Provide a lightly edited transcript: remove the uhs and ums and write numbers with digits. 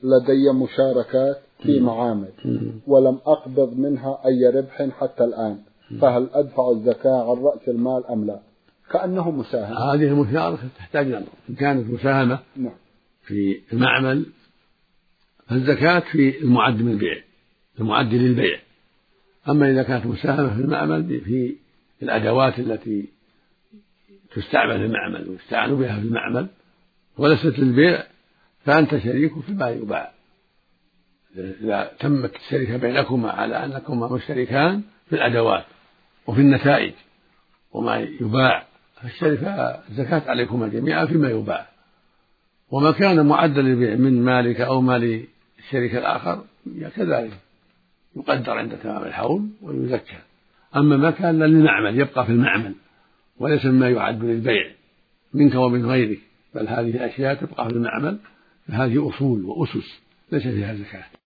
لدي مشاركات في معامل ولم أقبض منها أي ربح حتى الآن، فهل أدفع الزكاة عن رأس المال أم لا؟ كأنه مساهمة. هذه المشاركة تحتاج نظر. إن كانت مساهمة في المعمل فالزكاة في المعد من البيع، المعد للبيع. أما إذا كانت مساهمة في المعمل في الأدوات التي تستعمل في المعمل ويستعان بها في المعمل وليست للبيع فأنت شريك فيما يباع. إذا تمت الشركة بينكما على أنكما مشتركان في الأدوات وفي النتائج وما يباع فالشركة الزكاة عليكما جميعا فيما يباع. وما كان معدل للبيع من مالك أو مال الشريك الآخر كذلك يقدر عند تمام الحول ويزكى. أما ما كان للمعمل يبقى في المعمل وليس مما يعد للبيع منك ومن غيرك، بل هذه أشياء تبقى في المعمل، فهذه أصول وأسس ليس فيها زكاة.